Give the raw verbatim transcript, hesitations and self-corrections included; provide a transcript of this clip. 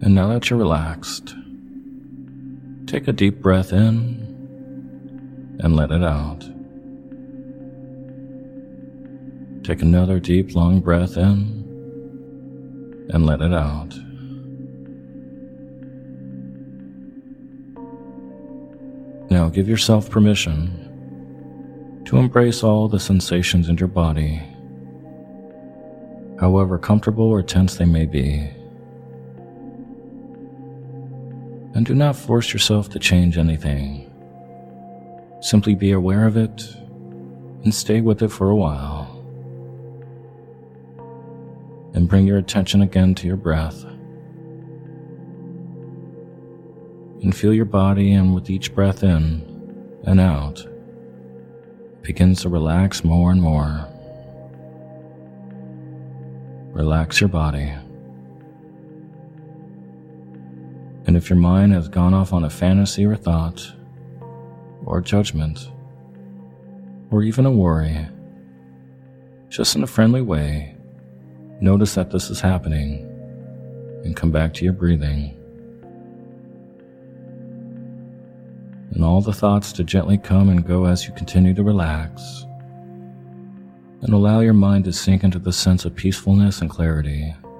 And now that you're relaxed, take a deep breath in and let it out. Take another deep, long breath in and let it out. Now give yourself permission to embrace all the sensations in your body, however comfortable or tense they may be. And do not force yourself to change anything. Simply be aware of it and stay with it for a while. And bring your attention again to your breath. And feel your body, and with each breath in and out, it begins to relax more and more. Relax your body. And if your mind has gone off on a fantasy or thought, or judgment, or even a worry, just in a friendly way, notice that this is happening and come back to your breathing. And all the thoughts to gently come and go as you continue to relax, and allow your mind to sink into the sense of peacefulness and clarity.